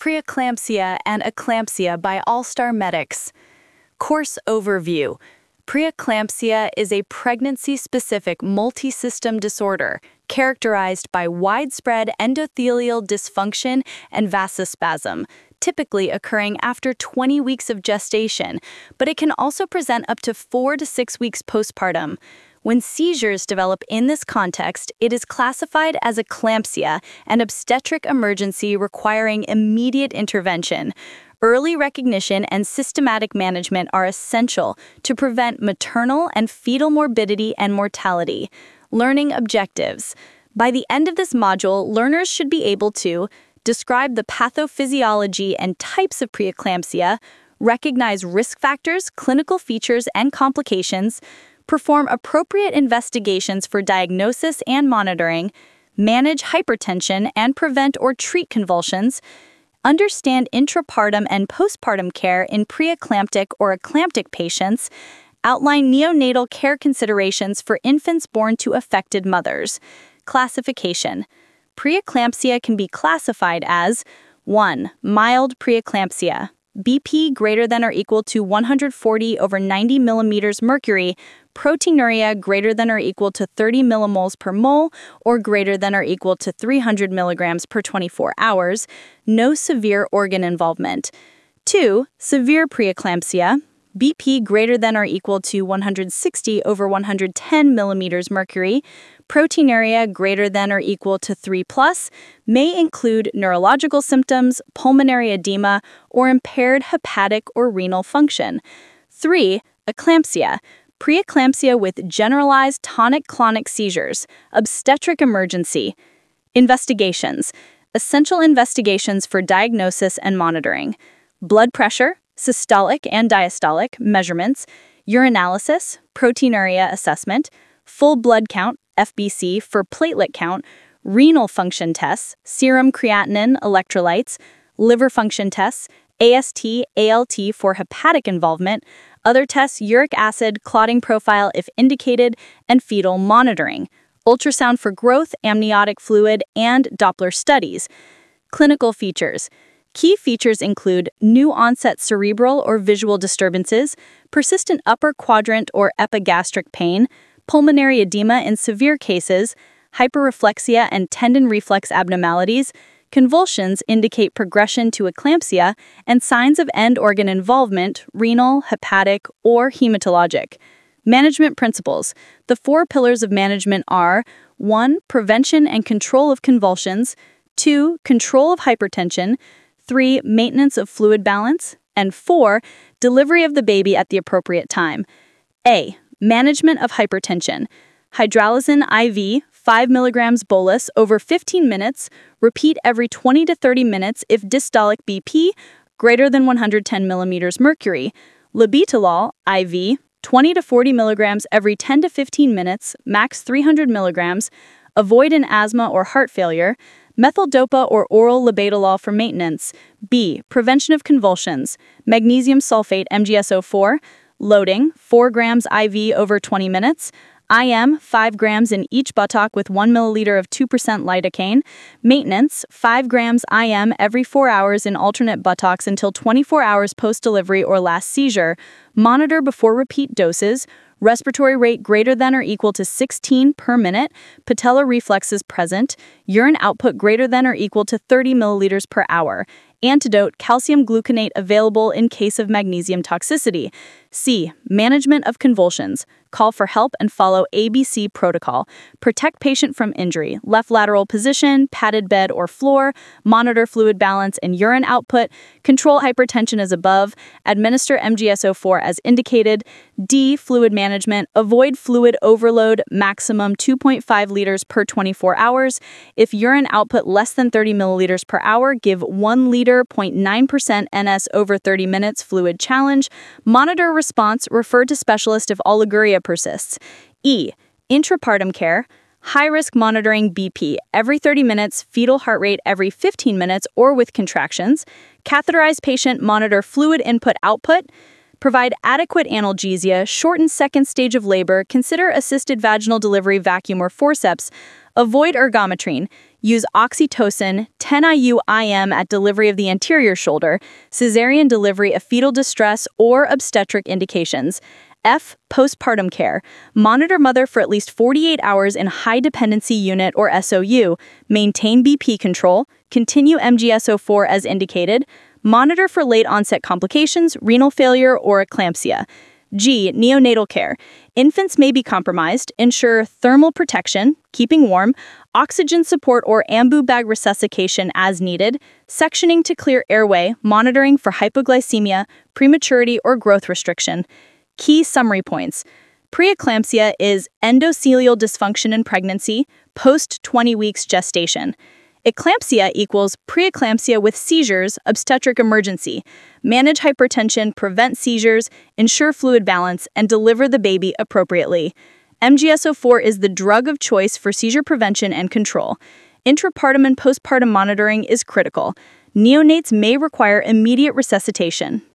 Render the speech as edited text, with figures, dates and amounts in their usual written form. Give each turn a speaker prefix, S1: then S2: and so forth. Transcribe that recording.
S1: Preeclampsia and Eclampsia by All-Star Medics. Course overview. Preeclampsia is a pregnancy-specific multisystem disorder characterized by widespread endothelial dysfunction and vasospasm, typically occurring after 20 weeks of gestation, but it can also present up to 4 to 6 weeks postpartum. When seizures develop in this context, it is classified as eclampsia, an obstetric emergency requiring immediate intervention. Early recognition and systematic management are essential to prevent maternal and fetal morbidity and mortality. Learning objectives. By the end of this module, learners should be able to describe the pathophysiology and types of preeclampsia, recognize risk factors, clinical features, and complications, perform appropriate investigations for diagnosis and monitoring, manage hypertension and prevent or treat convulsions, understand intrapartum and postpartum care in preeclamptic or eclamptic patients, outline neonatal care considerations for infants born to affected mothers. Classification. Preeclampsia can be classified as 1. Mild preeclampsia. BP greater than or equal to 140 over 90 millimeters mercury, proteinuria greater than or equal to 30 millimoles per mole or greater than or equal to 300 milligrams per 24 hours, no severe organ involvement. 2. Severe preeclampsia, BP greater than or equal to 160 over 110 millimeters mercury, proteinuria greater than or equal to 3+, may include neurological symptoms, pulmonary edema, or impaired hepatic or renal function. 3. Eclampsia, preeclampsia with generalized tonic-clonic seizures, obstetric emergency. Investigations. Essential investigations for diagnosis and monitoring. Blood pressure, systolic and diastolic measurements, urinalysis, proteinuria assessment, full blood count, FBC for platelet count, renal function tests, serum creatinine, electrolytes, liver function tests, AST, ALT for hepatic involvement, other tests, uric acid, clotting profile if indicated, and fetal monitoring, ultrasound for growth, amniotic fluid, and Doppler studies. Clinical features. Key features include new-onset cerebral or visual disturbances, persistent upper quadrant or epigastric pain, pulmonary edema in severe cases, hyperreflexia and tendon reflex abnormalities. Convulsions indicate progression to eclampsia, and signs of end organ involvement, renal, hepatic, or hematologic. Management principles. The 4 pillars of management are 1. Prevention and control of convulsions, 2. Control of hypertension, 3. Maintenance of fluid balance, and 4. Delivery of the baby at the appropriate time. A. Management of hypertension. Hydralazine IV, 5 mg bolus over 15 minutes, repeat every 20 to 30 minutes if systolic BP greater than 110 millimeters mercury. Labetalol IV, 20 to 40 mg every 10 to 15 minutes, max 300 mg. Avoid in asthma or heart failure. Methyldopa or oral labetalol for maintenance. B. Prevention of convulsions. Magnesium sulfate MgSO4. Loading, 4 grams IV over 20 minutes. IM, 5 grams in each buttock with 1 milliliter of 2% lidocaine. Maintenance, 5 grams IM every 4 hours in alternate buttocks until 24 hours post-delivery or last seizure. Monitor before repeat doses. Respiratory rate greater than or equal to 16 per minute. Patellar reflexes present. Urine output greater than or equal to 30 milliliters per hour. Antidote, calcium gluconate available in case of magnesium toxicity. C. Management of convulsions. Call for help and follow ABC protocol. Protect patient from injury. Left lateral position, padded bed or floor. Monitor fluid balance and urine output. Control hypertension as above. Administer MgSO4 as indicated. D. Fluid management. Avoid fluid overload. Maximum 2.5 liters per 24 hours. If urine output less than 30 milliliters per hour, give 1 liter 0.9% NS over 30 minutes fluid challenge. Monitor response. Refer to specialist if oliguria persists. E. Intrapartum care. High-risk monitoring BP every 30 minutes, fetal heart rate every 15 minutes or with contractions. Catheterized patient monitor fluid input-output. Provide adequate analgesia, shorten second stage of labor, consider assisted vaginal delivery vacuum or forceps. Avoid ergometrine. Use oxytocin, 10 IU/IM at delivery of the anterior shoulder, cesarean delivery of fetal distress or obstetric indications. F. Postpartum care. Monitor mother for at least 48 hours in high dependency unit or SOU. Maintain BP control. Continue MGSO4 as indicated. Monitor for late onset complications, renal failure, or eclampsia. G. Neonatal care. Infants may be compromised. Ensure thermal protection, keeping warm, oxygen support or ambu bag resuscitation as needed, sectioning to clear airway, monitoring for hypoglycemia, prematurity, or growth restriction. Key summary points. Preeclampsia is endothelial dysfunction in pregnancy, post 20 weeks gestation. Eclampsia equals preeclampsia with seizures, obstetric emergency. Manage hypertension, prevent seizures, ensure fluid balance, and deliver the baby appropriately. MGSO4 is the drug of choice for seizure prevention and control. Intrapartum and postpartum monitoring is critical. Neonates may require immediate resuscitation.